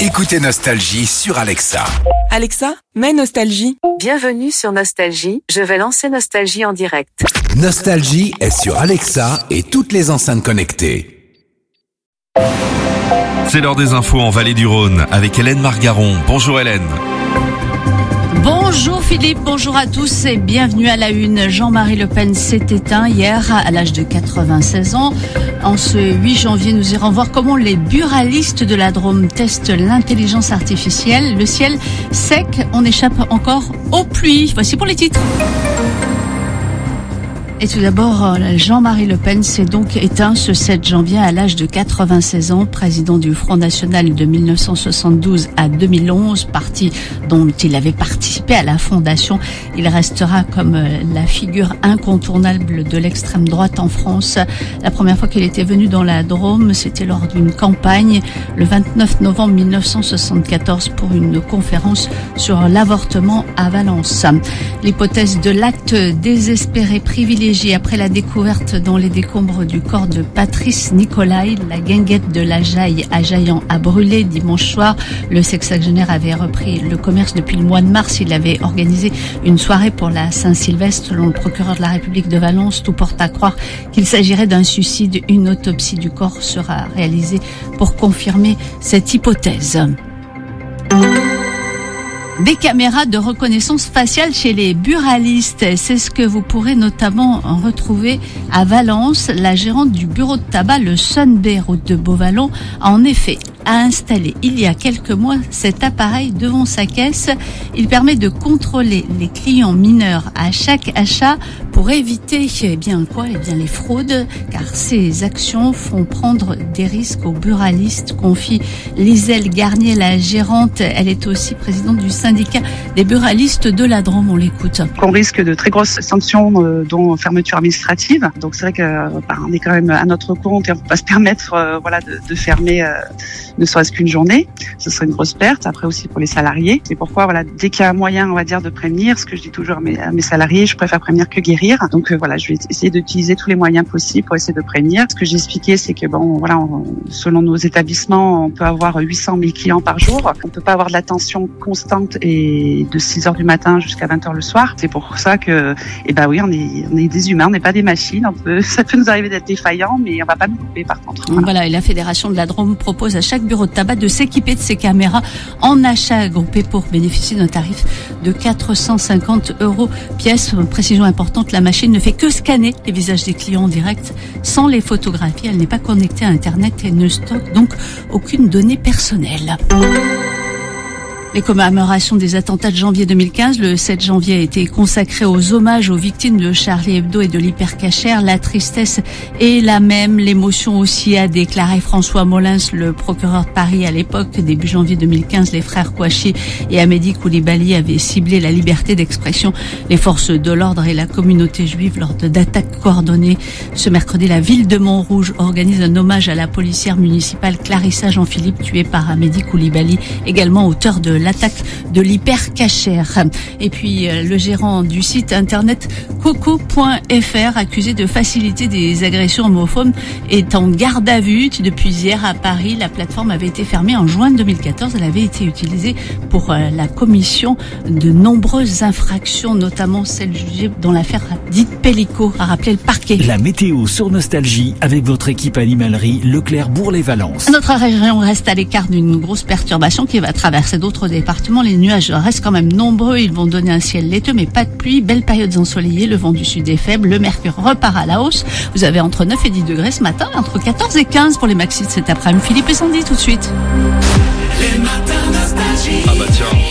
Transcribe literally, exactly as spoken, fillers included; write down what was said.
Écoutez Nostalgie sur Alexa. Alexa, mets Nostalgie. Bienvenue sur Nostalgie, je vais lancer Nostalgie en direct. Nostalgie est sur Alexa et toutes les enceintes connectées. C'est l'heure des infos en Vallée du Rhône avec Hélène Margaron. Bonjour Hélène. Bonjour Philippe, bonjour à tous et bienvenue à la une. Jean-Marie Le Pen s'est éteint hier à l'âge de quatre-vingt-seize ans. En ce huit janvier, nous irons voir comment les buralistes de la Drôme testent l'intelligence artificielle. Le ciel sec, on échappe encore aux pluies. Voici pour les titres. Et tout d'abord, Jean-Marie Le Pen s'est donc éteint ce sept janvier à l'âge de quatre-vingt-seize ans, président du Front National de mille neuf cent soixante-douze à deux mille onze, parti dont il avait participé à la fondation. Il restera comme la figure incontournable de l'extrême droite en France. La première fois qu'il était venu dans la Drôme, c'était lors d'une campagne, le vingt-neuf novembre mille neuf cent soixante-quatorze, pour une conférence sur l'avortement à Valence. L'hypothèse de l'acte désespéré privilégié après la découverte dans les décombres du corps de Patrice Nicolaï, la guinguette de la Jaille à Jaillant a brûlé dimanche soir. Le sexagénaire avait repris le commerce depuis le mois de mars. Il avait organisé une soirée pour la Saint-Sylvestre. Selon le procureur de la République de Valence, tout porte à croire qu'il s'agirait d'un suicide. Une autopsie du corps sera réalisée pour confirmer cette hypothèse. Des caméras de reconnaissance faciale chez les buralistes. C'est ce que vous pourrez notamment retrouver à Valence. La gérante du bureau de tabac, le Sunbay, route de Beauvallon, a en effet a installé il y a quelques mois cet appareil devant sa caisse. Il permet de contrôler les clients mineurs à chaque achat pour éviter eh bien quoi eh bien les fraudes, car ces actions font prendre des risques aux buralistes, confie Liselle Garnier, la gérante. Elle est aussi présidente du syndicat des buralistes de la Drôme. On l'écoute. On risque de très grosses sanctions, euh, dont fermeture administrative. Donc c'est vrai que euh, bah, on est quand même à notre compte et on peut pas se permettre euh, voilà de, de fermer euh, ne serait-ce qu'une journée. Ce serait une grosse perte. Après aussi pour les salariés. C'est pourquoi voilà, dès qu'il y a un moyen, on va dire, de prévenir, ce que je dis toujours à mes, à mes salariés, je préfère prévenir que guérir. Donc euh, voilà, je vais essayer d'utiliser tous les moyens possibles pour essayer de prévenir. Ce que j'ai expliqué, c'est que bon, voilà, on, selon nos établissements, on peut avoir huit cent mille clients par jour. On peut pas avoir de l'attention constante et de six heures du matin jusqu'à vingt heures le soir. C'est pour ça que, eh ben oui, on est, on est des humains, on n'est pas des machines. On peut, ça peut nous arriver d'être défaillants, mais on va pas nous couper par contre. Voilà. voilà, et la Fédération de la Drôme propose à chaque bureau de tabac de s'équiper de ces caméras en achat groupé pour bénéficier d'un tarif de quatre cent cinquante euros pièce. Précision importante, la machine ne fait que scanner les visages des clients en direct sans les photographier. Elle n'est pas connectée à Internet et ne stocke donc aucune donnée personnelle. Les commémorations des attentats de janvier deux mille quinze, le sept janvier a été consacré aux hommages aux victimes de Charlie Hebdo et de l'Hypercacher. La tristesse est la même, l'émotion aussi, a déclaré François Molins, le procureur de Paris à l'époque. Début janvier deux mille quinze, les frères Kouachi et Amédi Koulibaly avaient ciblé la liberté d'expression, les forces de l'ordre et la communauté juive lors d'attaques coordonnées. Ce mercredi, la ville de Montrouge organise un hommage à la policière municipale Clarissa Jean-Philippe, tuée par Amédi Koulibaly, également auteur de l'attaque de l'Hypercacher. Et puis euh, le gérant du site internet coco point f r, accusé de faciliter des agressions homophobes, est en garde à vue. Depuis hier à Paris, la plateforme avait été fermée en juin deux mille quatorze. Elle avait été utilisée pour euh, la commission de nombreuses infractions, notamment celle jugée dans l'affaire dite Pellico, a rappelé le parquet. La météo sur Nostalgie avec votre équipe animalerie Leclerc Bourg-les-Valence. Notre région reste à l'écart d'une grosse perturbation qui va traverser d'autres départements. Les nuages restent quand même nombreux. Ils vont donner un ciel laiteux, mais pas de pluie. Belles périodes ensoleillées. Le vent du sud est faible. Le mercure repart à la hausse. Vous avez entre neuf et dix degrés ce matin, entre quatorze et quinze pour les maxis de cet après-midi. Philippe et Sandy tout de suite. Ah bah tiens.